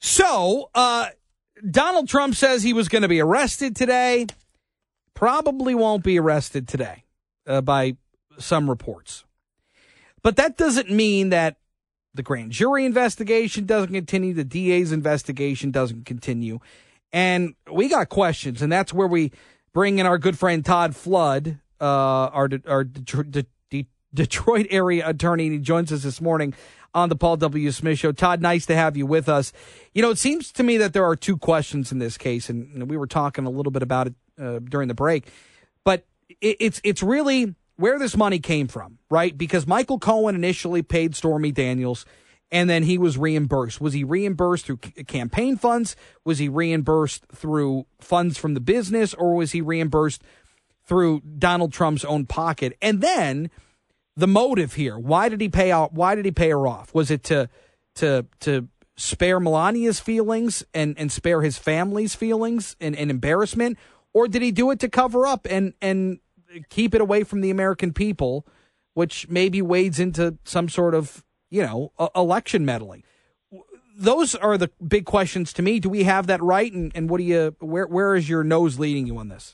So, Donald Trump says he was going to be arrested today. Probably won't be arrested today by some reports. But that doesn't mean that the grand jury investigation doesn't continue, the DA's investigation doesn't continue. And we got questions, and that's where we bring in our good friend Todd Flood, our Detroit area attorney, and he joins us this morning on the Paul W. Smith Show. Todd, nice to have you with us. You know, it seems to me that there are two questions in this case, and we were talking a little bit about it during the break, but it's really where this money came from, right? Because Michael Cohen initially paid Stormy Daniels, and then he was reimbursed. Was he reimbursed through campaign funds? Was he reimbursed through funds from the business? Or was he reimbursed through Donald Trump's own pocket? And then the motive here, why did he pay out? Why did he pay her off? Was it to spare Melania's feelings and spare his family's feelings and embarrassment? Or did he do it to cover up and keep it away from the American people, which maybe wades into some sort of, election meddling? Those are the big questions to me. Do we have that right? And what do you, where is your nose leading you on this?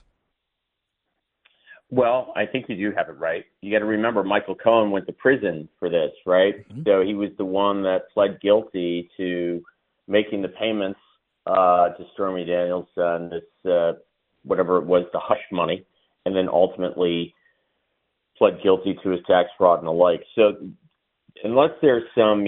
Well, I think you do have it right. You got to remember Michael Cohen went to prison for this, right? Mm-hmm. So he was the one that pled guilty to making the payments to Stormy Daniels on this, whatever it was, the hush money, and then ultimately pled guilty to his tax fraud and the like. So unless there's some,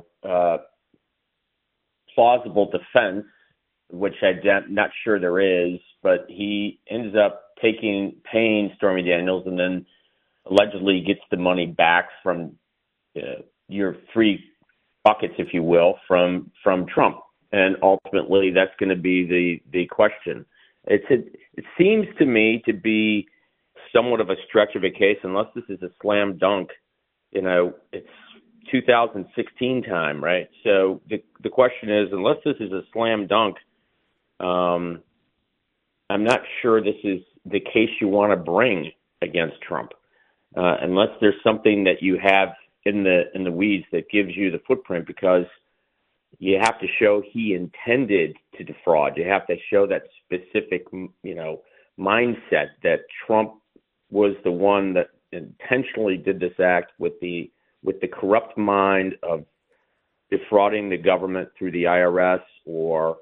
plausible defense, which I'm not sure there is, but he ends up paying Stormy Daniels and then allegedly gets the money back from your three buckets, if you will, from Trump. And ultimately, that's going to be the question. It seems to me to be somewhat of a stretch of a case, unless this is a slam dunk. It's 2016 time, right? So the question is, unless this is a slam dunk, I'm not sure this is the case you want to bring against Trump, unless there's something that you have in the weeds that gives you the footprint, because you have to show he intended to defraud. You have to show that specific, mindset that Trump was the one that intentionally did this act with the corrupt mind of defrauding the government through the IRS or,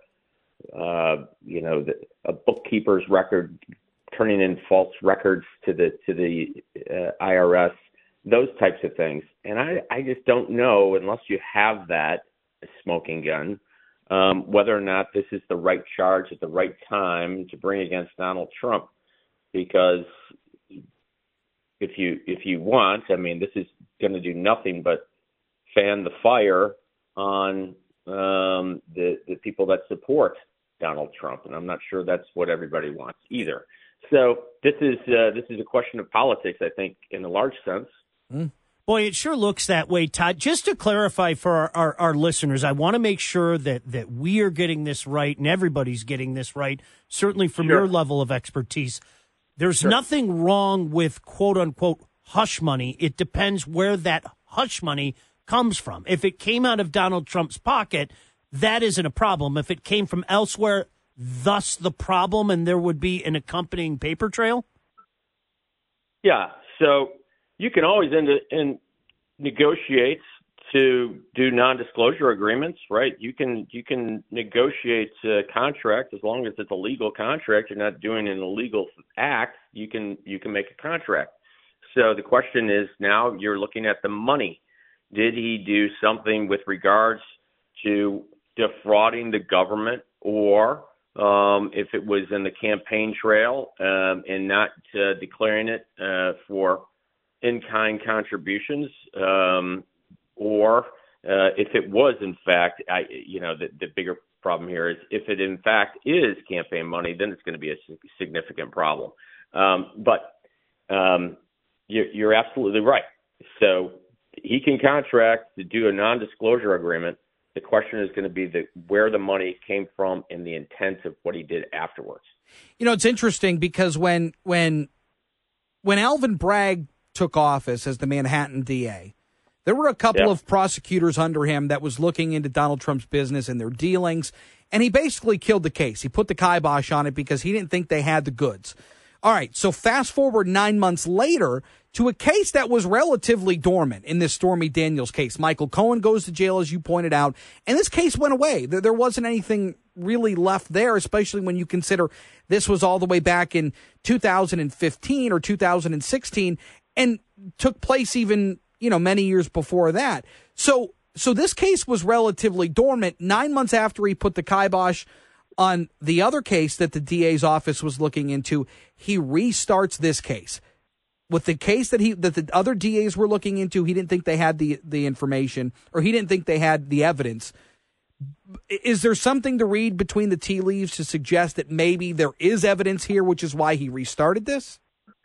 a bookkeeper's record, turning in false records to the IRS, those types of things. And I just don't know, unless you have that smoking gun, whether or not this is the right charge at the right time to bring against Donald Trump. Because if you want, this is going to do nothing but fan the fire on the people that support Donald Trump, and I'm not sure that's what everybody wants either. So this is a question of politics, I think, in a large sense. Boy, it sure looks that way, Todd. Just to clarify for our listeners, I want to make sure that we are getting this right and everybody's getting this right, certainly from your level of expertise. There's nothing wrong with quote-unquote hush money. It depends where that hush money comes from. If it came out of Donald Trump's pocket, that isn't a problem. If it came from elsewhere, thus the problem, and there would be an accompanying paper trail? Yeah, so you can always negotiate to do non-disclosure agreements, right? You can negotiate a contract as long as it's a legal contract. You're not doing an illegal act. You can make a contract. So the question is, now you're looking at the money. Did he do something with regards to defrauding the government, or if it was in the campaign trail and not declaring it for in-kind contributions, or if it was, in fact, the bigger problem here is if it, in fact, is campaign money, then it's going to be a significant problem. But you're absolutely right. So he can contract to do a non-disclosure agreement. The question is going to be where the money came from and the intent of what he did afterwards. It's interesting because when Alvin Bragg took office as the Manhattan DA, There were a couple of prosecutors under him that was looking into Donald Trump's business and their dealings, and he basically killed the case. He put the kibosh on it because he didn't think they had the goods. All right, so fast forward 9 months later to a case that was relatively dormant in this Stormy Daniels case. Michael Cohen goes to jail, as you pointed out, and this case went away. There wasn't anything really left there, especially when you consider this was all the way back in 2015 or 2016 and took place even, many years before that. So this case was relatively dormant. 9 months after he put the kibosh on the other case that the DA's office was looking into, he restarts this case. With the case that the other DAs were looking into, he didn't think they had the information, or he didn't think they had the evidence. Is there something to read between the tea leaves to suggest that maybe there is evidence here, which is why he restarted this?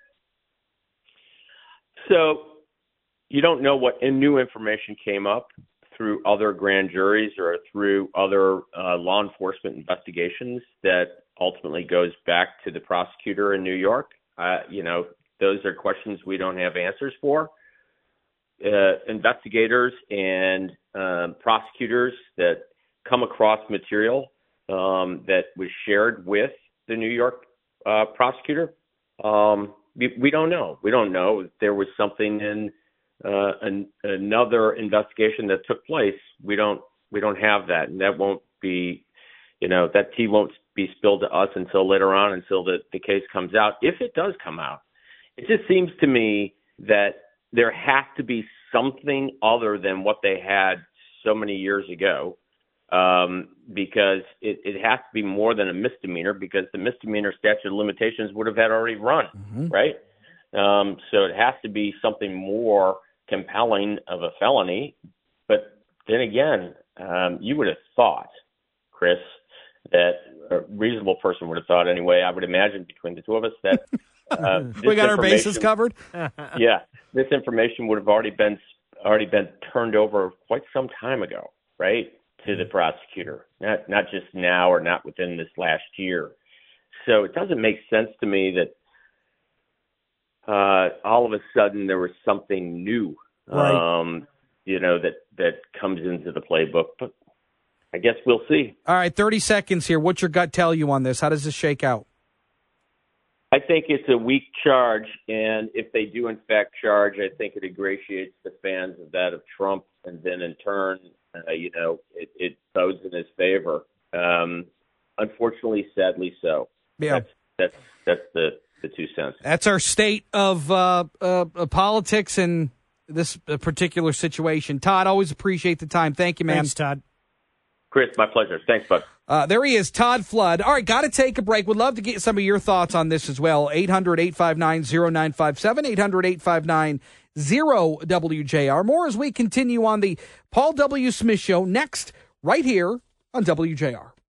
So you don't know what new information came up through other grand juries or through other law enforcement investigations that ultimately goes back to the prosecutor in New York. Those are questions we don't have answers for. Investigators and prosecutors that come across material that was shared with the New York prosecutor, we don't know. We don't know if there was something in another investigation that took place. We don't have that, and that won't be, that tea won't be spilled to us until later on, until the case comes out. If it does come out, it just seems to me that there has to be something other than what they had so many years ago, because it has to be more than a misdemeanor, because the misdemeanor statute of limitations would have had already run, right? So it has to be something more compelling of a felony. But then again, you would have thought, Chris, that a reasonable person would have thought anyway, I would imagine between the two of us, that we got our bases covered. Yeah, this information would have already been turned over quite some time ago, right, to the prosecutor, not just now or not within this last year. So it doesn't make sense to me that all of a sudden there was something new, right. That comes into the playbook. But I guess we'll see. All right, 30 seconds here. What's your gut tell you on this? How does this shake out? I think it's a weak charge, and if they do in fact charge, I think it ingratiates the fans of that of Trump, and then in turn, it bodes in his favor. Unfortunately, sadly so. Yeah, that's the 2 cents. That's our state of politics in this particular situation. Todd, always appreciate the time. Thank you, man. Thanks, Todd. Chris, my pleasure. Thanks, bud. There he is, Todd Flood. All right, got to take a break. Would love to get some of your thoughts on this as well. 800-859-0957, 800-859-0WJR. More as we continue on the Paul W. Smith Show next, right here on WJR.